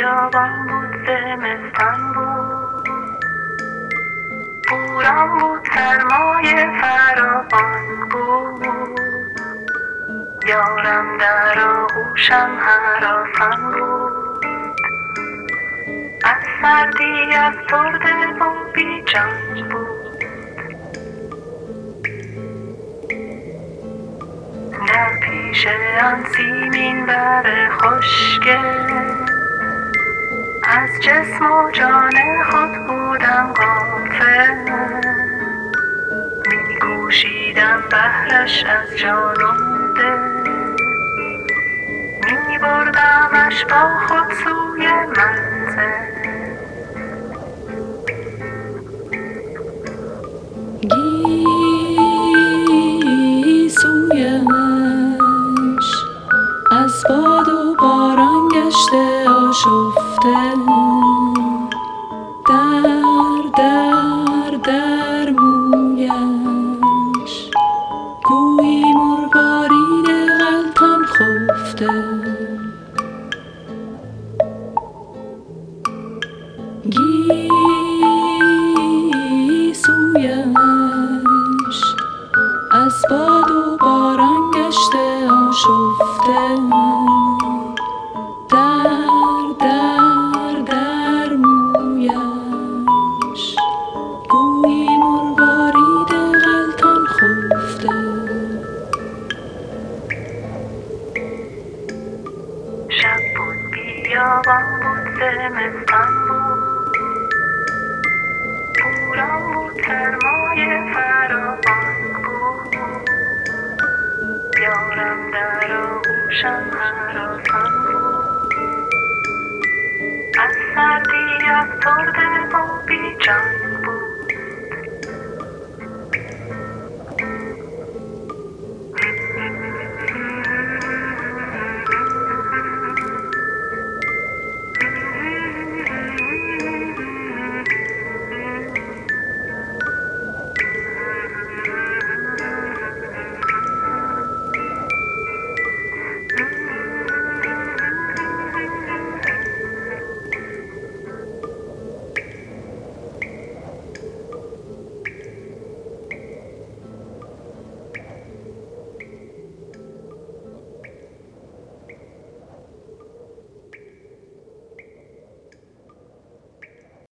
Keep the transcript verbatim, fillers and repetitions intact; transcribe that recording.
بیابان بود، زمستان بود، بوران بود، سرمایه فراوان بود. یارم در آغوشم هراسان بود، از سردی افسرده و بیجان بود. در پیش آن سیمین بر خشک، از جسم و جان خود بودم غافل. می کوشیدم بهرش از جان و دل، می بردمش با خود سوی منزل. گیسویش از باد و باران گشته آشفته، در در در مویش گویی مروارید غلطان خفته. گیسویش از باد و باران گشته آشفته، در در در مویش گویی مروارید غلطان خفته. شب بود، بیابان بود، زمستان بود، بوران بود، سرمایه فراوان بود. یارم در آغوشم هراسان بود، از سردی افسرده و بیجان